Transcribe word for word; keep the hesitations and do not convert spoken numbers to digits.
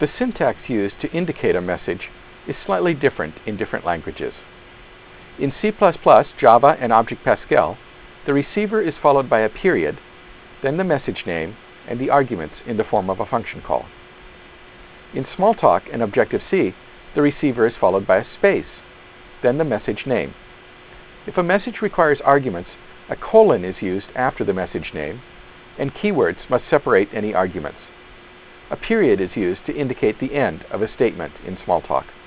The syntax used to indicate a message is slightly different in different languages. In C plus plus, Java, and Object Pascal, the receiver is followed by a period, then the message name, and the arguments in the form of a function call. In Smalltalk and Objective-C, the receiver is followed by a space, then the message name. If a message requires arguments, a colon is used after the message name, and keywords must separate any arguments. A period is used to indicate the end of a statement in Smalltalk.